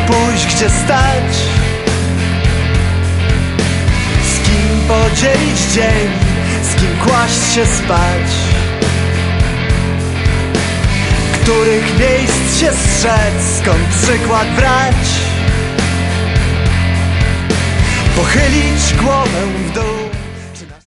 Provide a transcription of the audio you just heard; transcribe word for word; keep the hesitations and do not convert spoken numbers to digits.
pójść, gdzie stać, z kim podzielić dzień, z kim kłaść się spać, których miejsc się strzec, skąd przykład brać, pochylić głowę w dół.